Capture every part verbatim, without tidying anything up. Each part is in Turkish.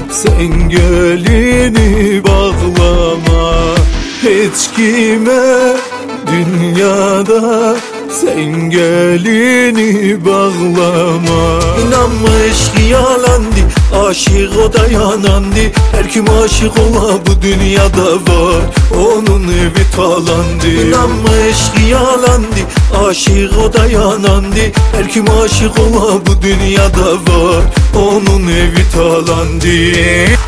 sen gelini bağlama. Hiç kime dünyada sen gelini bağlama. İnanmış yalandı, aşık o da yanandı. Her kim aşık ola bu dünyada var, onun evi talandı. İnanmış yalandı, aşık o da yanandı. Her kim aşık ola bu dünyada var, onun evi talandı.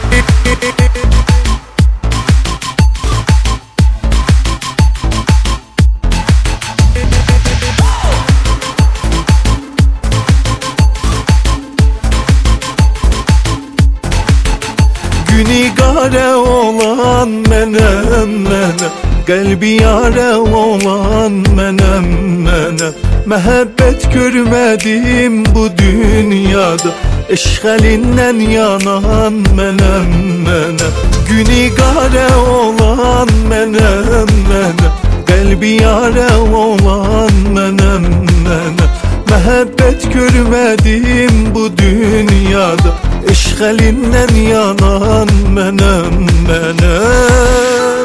Günigare olan menem menem, kalbi yare olan menem menem. Mehabbet görmedim bu dünyada, eşk elinden yanan menem menem. Günigare olan menem menem, kalbi yare olan menem menem. Mehabbet görmedim bu dünyada, eşk elinden yanan menem menem.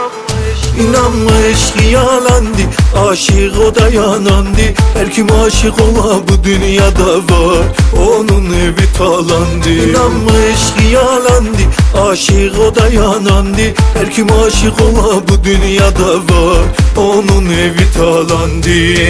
İnanmış yalandı, aşık o da yanandı. Her kim aşık ola bu dünyada var, onun evi talandı. İnanmış yalandı, aşık o da yanandı. Her kim aşık ola bu dünyada var, onun evi talandı.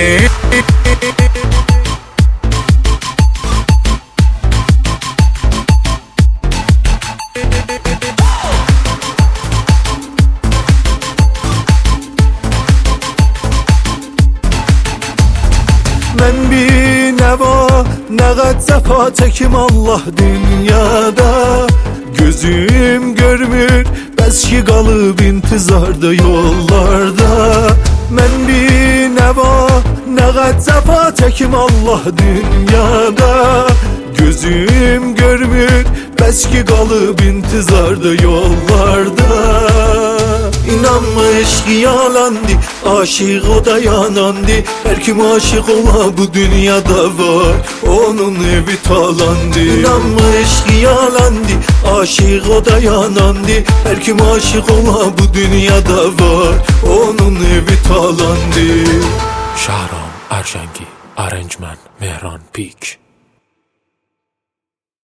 Ben bir neva, ne kadar cefa çekim Allah dünyada. Gözüm görmür, bəs ki qalıb intizarda yollarda. Ben bir neva, ne kadar cefa çekim Allah dünyada. Gözüm görmür, bəs ki qalıb intizarda yollarda. İnanmış yalandı, aşık o da yanandı. Her kim aşık ola bu dünyada var, onun evi talandı. İnanmış yalandı, aşık o da yanandı. Her kim aşık ola bu dünyada var, onun evi talandı. Shahram Arshangi, Arrangement Mehran Peak.